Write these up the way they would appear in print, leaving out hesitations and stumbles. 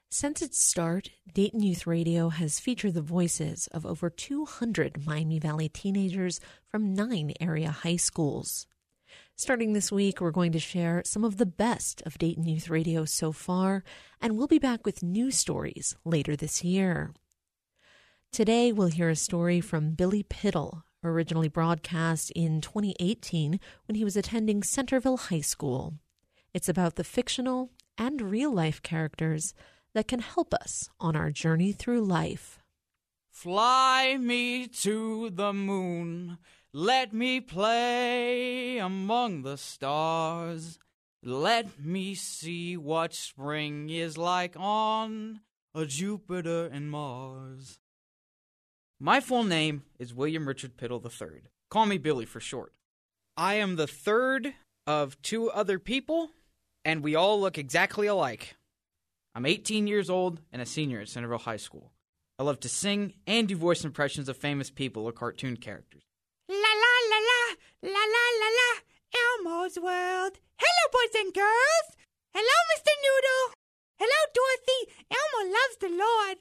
Since its start, Dayton Youth Radio has featured the voices of over 200 Miami Valley teenagers from 9 area high schools. Starting this week, we're going to share some of the best of Dayton Youth Radio so far, and we'll be back with new stories later this year. Today, we'll hear a story from Billy Piddle, originally broadcast in 2018 when he was attending Centerville High School. It's about the fictional and real-life characters that can help us on our journey through life. Fly me to the moon, let me play among the stars. Let me see what spring is like on a Jupiter and Mars. My full name is William Richard Piddle III. Call me Billy for short. I am the third of 2 other people, and we all look exactly alike. I'm 18 years old and a senior at Centerville High School. I love to sing and do voice impressions of famous people or cartoon characters. La la la la, la la la la, Elmo's World. Hello, boys and girls. Hello, Mr. Noodle. Hello, Dorothy. Elmo loves the Lord.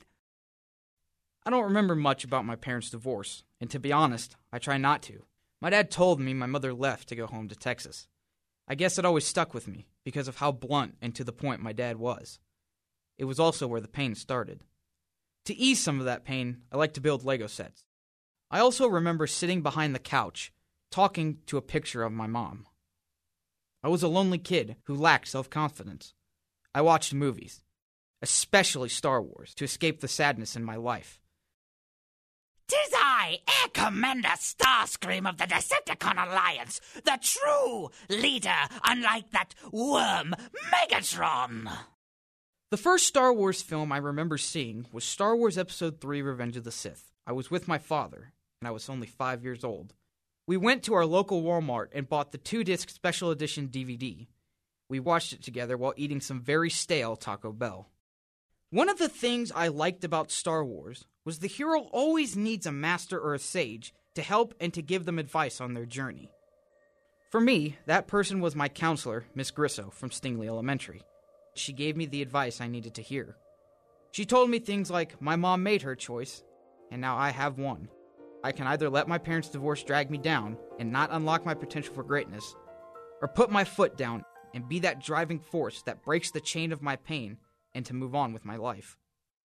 I don't remember much about my parents' divorce, and to be honest, I try not to. My dad told me my mother left to go home to Texas. I guess it always stuck with me because of how blunt and to the point my dad was. It was also where the pain started. To ease some of that pain, I like to build Lego sets. I also remember sitting behind the couch, talking to a picture of my mom. I was a lonely kid who lacked self-confidence. I watched movies, especially Star Wars, to escape the sadness in my life. 'Tis I, Air Commander Starscream of the Decepticon Alliance, the true leader, unlike that worm Megatron. The first Star Wars film I remember seeing was Star Wars Episode III: Revenge of the Sith. I was with my father, and I was only 5 years old. We went to our local Walmart and bought the 2-disc special edition DVD. We watched it together while eating some very stale Taco Bell. One of the things I liked about Star Wars was the hero always needs a master or a sage to help and to give them advice on their journey. For me, that person was my counselor, Miss Grisso, from Stingley Elementary. She gave me the advice I needed to hear. She told me things like, my mom made her choice, and now I have one. I can either let my parents' divorce drag me down and not unlock my potential for greatness, or put my foot down and be that driving force that breaks the chain of my pain and to move on with my life.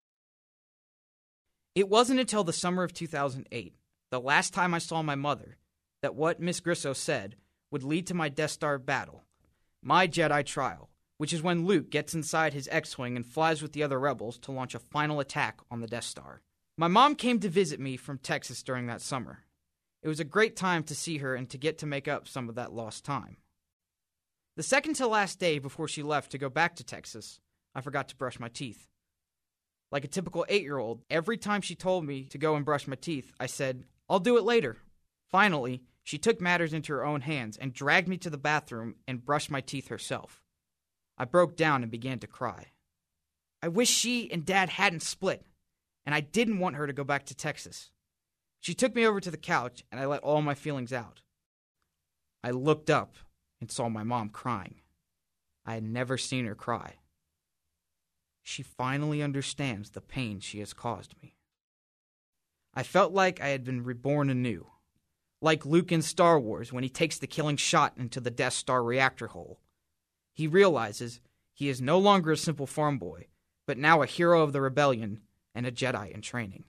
It wasn't until the summer of 2008, the last time I saw my mother, that what Miss Grisso said would lead to my Death Star battle, my Jedi trial, which is when Luke gets inside his X-Wing and flies with the other rebels to launch a final attack on the Death Star. My mom came to visit me from Texas during that summer. It was a great time to see her and to get to make up some of that lost time. The second to last day before she left to go back to Texas, I forgot to brush my teeth. Like a typical 8-year-old, every time she told me to go and brush my teeth, I said, I'll do it later. Finally, she took matters into her own hands and dragged me to the bathroom and brushed my teeth herself. I broke down and began to cry. I wish she and Dad hadn't split, and I didn't want her to go back to Texas. She took me over to the couch, and I let all my feelings out. I looked up and saw my mom crying. I had never seen her cry. She finally understands the pain she has caused me. I felt like I had been reborn anew, like Luke in Star Wars when he takes the killing shot into the Death Star reactor hole. He realizes he is no longer a simple farm boy, but now a hero of the rebellion and a Jedi in training.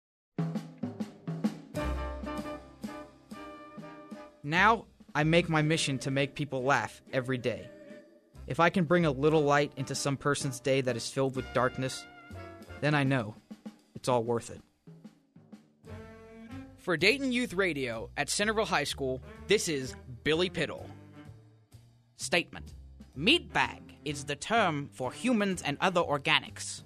Now, I make my mission to make people laugh every day. If I can bring a little light into some person's day that is filled with darkness, then I know it's all worth it. For Dayton Youth Radio at Centerville High School, this is Billy Piddle. Statement. Meat bag is the term for humans and other organics.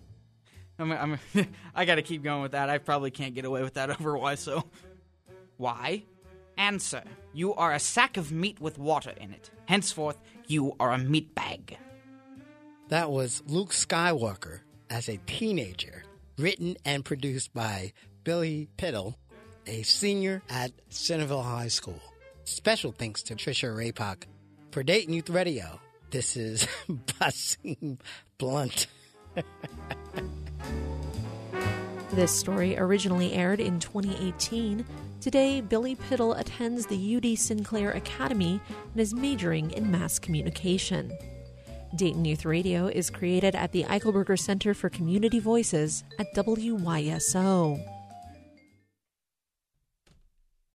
I gotta keep going with that. I probably can't get away with that otherwise, so. Why? Answer. You are a sack of meat with water in it. Henceforth, you are a meat bag. That was Luke Skywalker as a teenager, written and produced by Billy Piddle, a senior at Centerville High School. Special thanks to Trisha Raypock. For Dayton Youth Radio, this is Basim Blunt. This story originally aired in 2018. Today, Billy Piddle attends the UD Sinclair Academy and is majoring in mass communication. Dayton Youth Radio is created at the Eichelberger Center for Community Voices at WYSO.